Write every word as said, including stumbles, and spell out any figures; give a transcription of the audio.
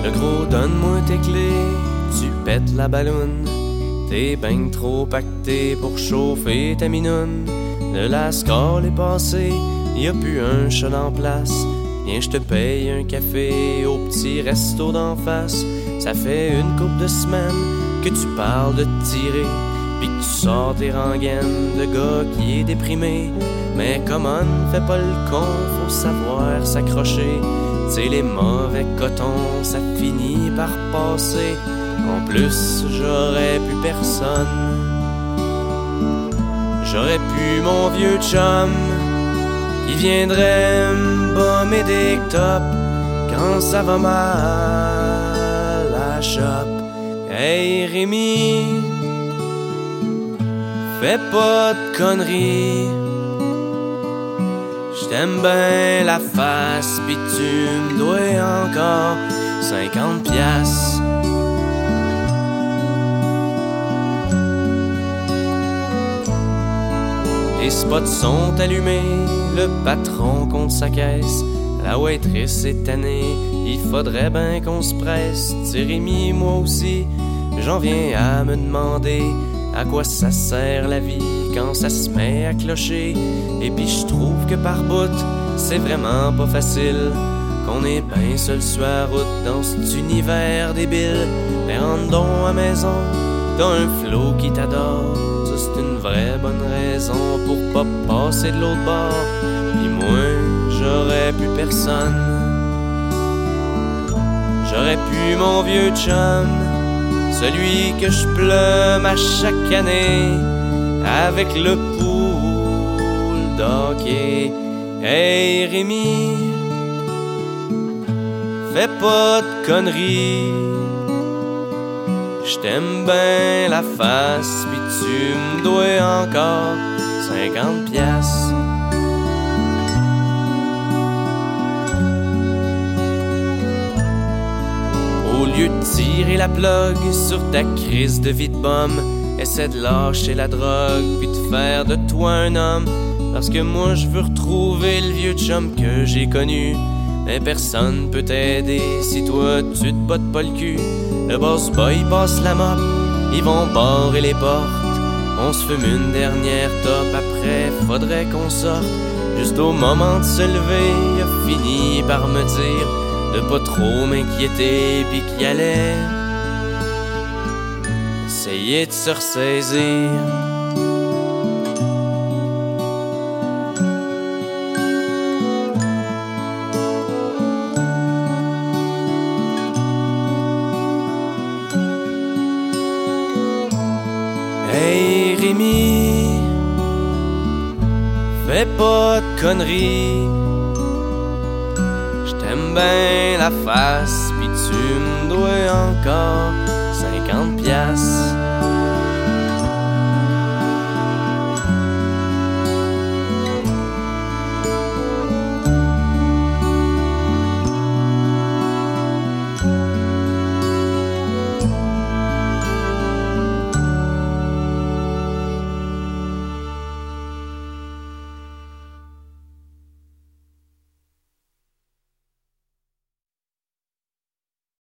Le gros, donne-moi tes clés, tu pètes la balloune. T'es ben trop pacté pour chauffer ta minoune. De la score est passée, y a plus un chat en place. Viens, je te paye un café au petit resto d'en face. Ça fait une couple de semaines que tu parles de tirer, pis que tu sors tes rengaines de gars qui est déprimé. Mais comment fais pas le con, faut savoir s'accrocher. T'sais, les mauvais cotons, ça finit par passer. En plus, j'aurais plus personne. J'aurais pu mon vieux chum qui viendrait me bomber des tops quand ça va mal à shop. Hey Rémi, fais pas de conneries. J't'aime ben la face, pis tu me dois encore cinquante piastres. Les spots sont allumés, le patron compte sa caisse. La waitress est tannée, il faudrait ben qu'on se presse. T'sais Rémi, moi aussi, j'en viens à me demander à quoi ça sert la vie quand ça se met à clocher. Et puis je trouve que par bout, c'est vraiment pas facile, qu'on est ben seul sur la route dans cet univers débile. Mais rentre donc à maison, t'as un flot qui t'adore. Ça c'est une vraie bonne raison pour pas passer de l'autre bord. Pis moi, j'aurais plus personne. J'aurais pu mon vieux chum, celui que je plume à chaque année avec le pool d'hockey. Hey Rémi, fais pas de conneries. J't'aime ben la face, pis tu me dois encore cinquante piastres. Au lieu de tirer la plug sur ta crise de vie de bum, essaie de lâcher la drogue puis de faire de toi un homme. Parce que moi je veux retrouver le vieux chum que j'ai connu. Mais personne peut t'aider si toi tu te bottes pas le cul. Le boss boy passe la mop, ils vont barrer les portes. On se fume une dernière top, après faudrait qu'on sorte. Juste au moment de se lever, il a fini par me dire de pas trop m'inquiéter pis qu'il allait essayer de se ressaisir. Hey Rémi, fais pas de conneries. J't'aime ben la face, pis tu me dois encore cinquante piastres.